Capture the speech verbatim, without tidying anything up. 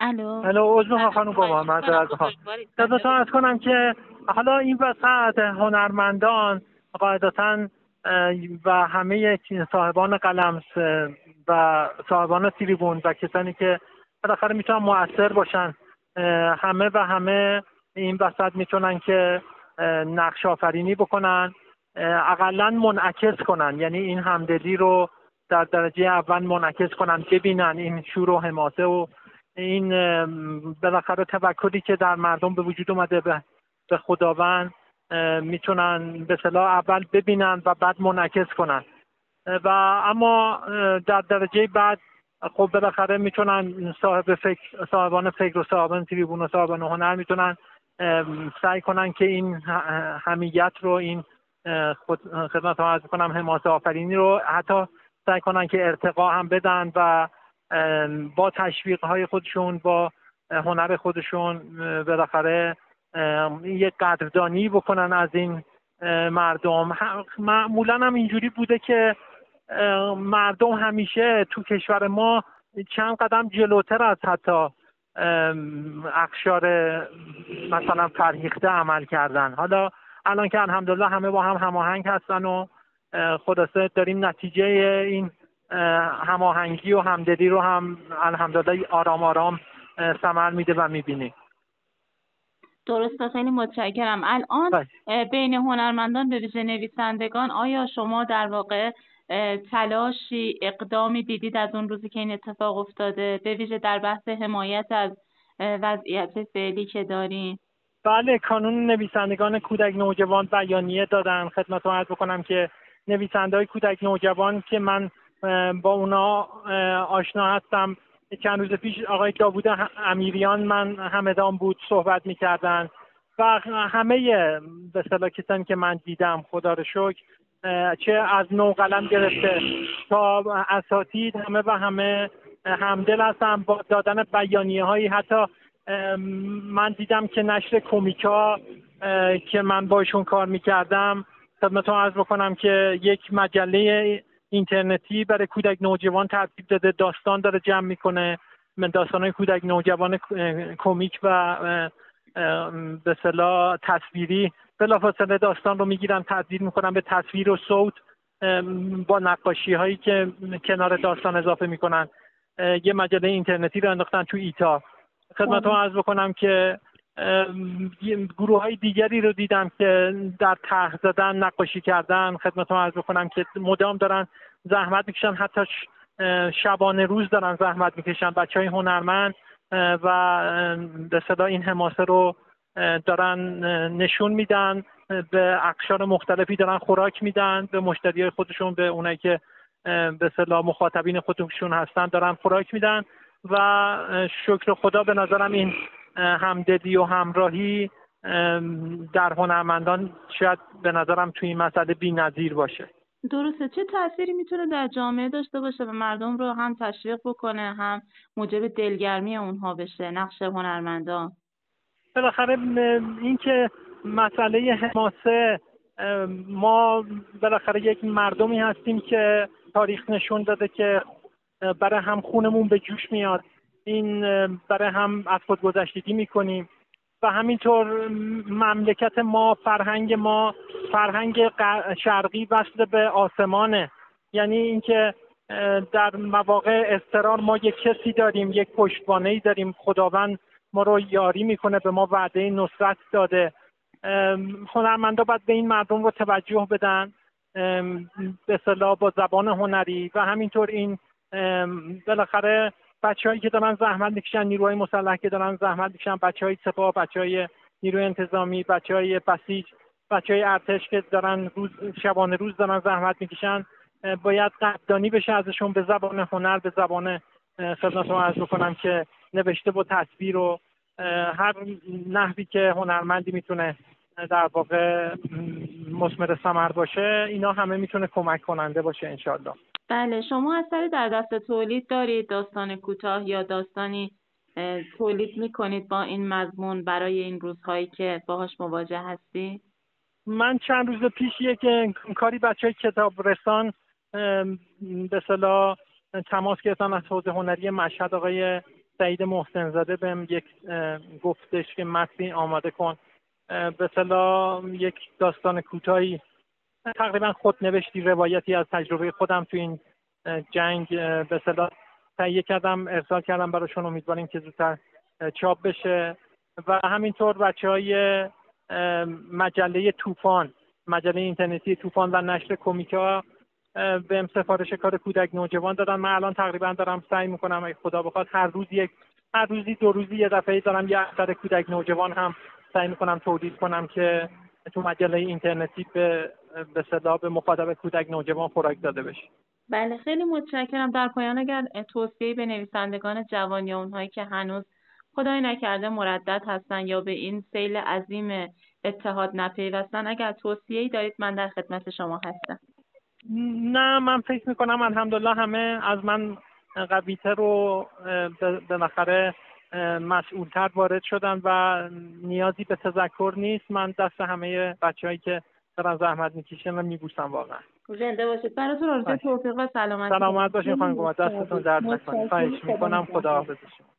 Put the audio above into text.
الو الو عذر میخوام خانم گمان من معذرت میخوام خدمتتون عرض کنم که حالا این وسط هنرمندان قاعدتاً و همه صاحبان قلم و صاحبان تریبون و کسانی که بالاخره میتونن مؤثر باشن همه و همه این وسط میتونن که نقش آفرینی بکنن، اقلاً منعکس کنن، یعنی این همدلی رو در درجه اول منعکس کنن، ببینن این شور و حماسه و این بالاخره توکلی که در مردم به وجود اومده به به خداوند میتونن به اصطلاح اول ببینن و بعد منعکس کنن و اما در درجه بعد خب بالاخره میتونن صاحب فکر صاحبان فکر و صاحبان تریبون و صاحبان هنر میتونن سعی کنن که این حمیت رو این خود خدمت رو عرض کنم حماسه آفرینی رو حتی سعی کنن که ارتقا هم بدن و با تشویق های خودشون با هنر خودشون بالاخره یک قدردانی بکنن از این مردم. معمولا هم اینجوری بوده که مردم همیشه تو کشور ما چند قدم جلوتر از حتی اقشار مثلا فرهیخته عمل کردن. حالا الان که الحمدلله همه با هم هماهنگ هستن و خلاصه داریم نتیجه این هماهنگی و همدلی رو هم الحمدلله آرام آرام ثمر میده و میبینیم. درسته، خیلی متشکرم. الان بله. بین هنرمندان به ویژه نویسندگان آیا شما در واقع تلاشی اقدامی دیدید از اون روزی که این اتفاق افتاده، به ویژه در بحث حمایت از وضعیت فعلی که داریم؟ بله، کانون نویسندگان کودک نوجوان بیانیه دادن. خدمتتون عرض بکنم که نویسنده‌های کودک نوجوان که من با اونا آشنا هستم، چند روز پیش آقای داوود امیریان من همدان بود صحبت می‌کردن و همه به اصطلاح کسانی که من دیدم خدا رو شکر چه از نوقلم گرفته تا اساتید همه و همه همدل هستن با دادن بیانیه‌هایی. حتی من دیدم که نشر کومیکا که من باشون کار می‌کردم خدمتتون عرض بکنم که یک مجله اینترنتی برای کودک نوجوان ترتیب داده، داستان داره جمع میکنه، من داستانهای کودک نوجوان کمیک و به اصطلاح تصویری بلافاصله داستان رو میگیرن تبدیل میکنن به تصویر و صوت با نقاشی هایی که کنار داستان اضافه میکنن. یه مجله اینترنتی رو انداختن تو ایتا. خدمتتون عرض بکنم که گروه های دیگری رو دیدم که در طرح زدن نقاشی کردن. خدمتتون عرض بکنم که مدام دارن زحمت میکشن، حتی شبانه روز دارن زحمت میکشن بچهای هنرمند و به اصطلاح این حماسه رو دارن نشون میدن، به اقشار مختلفی دارن خوراک میدن، به مشتریای خودشون، به اونایی که به اصطلاح مخاطبین خودشون هستن دارن خوراک میدن و شکر خدا به نظرم این همدلی و همراهی در هنرمندان شاید به نظرم توی این مسئله بی‌نظیر باشه. درسته. چه تأثیری میتونه در جامعه داشته باشه و مردم رو هم تشویق بکنه هم موجب دلگرمی اونها بشه نقش هنرمندان؟ بالاخره این که مسئله حماسه، ما بالاخره یک مردمی هستیم که تاریخ نشون داده که برای هم خونمون به جوش میاد، این برای هم از خودگذشتگی میکنیم و همینطور مملکت ما، فرهنگ ما فرهنگ شرقی وصل به آسمانه، یعنی اینکه در مواقع اضطرار ما یک کسی داریم، یک پشتوانه‌ای داریم، خداوند ما رو یاری میکنه، به ما وعده نصرت داده. هنرمندا باید به این مردم رو توجه بدن به اصطلاح با زبان هنری و همینطور این بالاخره بچه‌هایی که دارن زحمت میکشن، نیروهای مسلح که دارن زحمت میکشن، بچه‌های سپاه، بچه‌های نیروی انتظامی، بچه‌های بسیج، بچه‌های ارتش که دارن روز شبانه روز دارن زحمت میکشن، باید قدردانی بشه ازشون به زبان هنر، به زبان خدمتتون عرض بکنم که نوشته با تصویر و هر نحوی که هنرمندی میتونه در واقع مثمر ثمر باشه، اینا همه میتونه کمک کننده باشه انشالله. بله، شما اثری در دست تولید دارید، داستان کوتاه یا داستانی تولید میکنید با این مضمون برای این روزهایی که باهاش مواجه هستی؟ من چند روز پیش یک کاری بچهای کتاب رسان به اصطلاح تماس گرفتن از حوزه هنری مشهد، آقای سعید محسن زاده بهم یک گفتش که متنی آماده کن، به اصطلاح یک داستان کوتاهی، تقریبا خودنوشتی، روایتی از تجربه خودم تو این جنگ به اصطلاح تهیه کردم، ارسال کردم براشون. امیدواریم که زودتر چاپ بشه. و همینطور بچهای مجله طوفان، مجله اینترنتی طوفان و نشر کمیکا بهم سفارش کار کودک نوجوان دادن. من الان تقریبا دارم سعی میکنم اگه خدا بخواد هر روز یک هر روزی دو روزی یه دفعه دارم یه اثر کودک نوجوان هم سعی میکنم تولید کنم که تو مجله اینترنتی به به اصطلاح به مخاطب کودک نوجوان خوراک داده بشه. بله خیلی متشکرم. در پایان اگر توصیه‌ای به نویسندگان جوان یا اونهایی که هنوز خدای نکرده مردد هستن یا به این سیل عظیم اتحاد نپیوستن، اگر توصیه‌ای دارید من در خدمت شما هستم. نه، من فکر میکنم الحمدلله همه از من قوی‌تر و بالاخره مسئولتر وارد شدن و نیازی به تذکر نیست. من دست همه بچه‌هایی که دارن زحمت میکشن و میبوسم. واقعا زنده باشید. براتون آرزوی توفیق و سلامتی. سلامت باشین خانم گما، دستتون درد نکنه. خواهش میکنم. خداحافظ.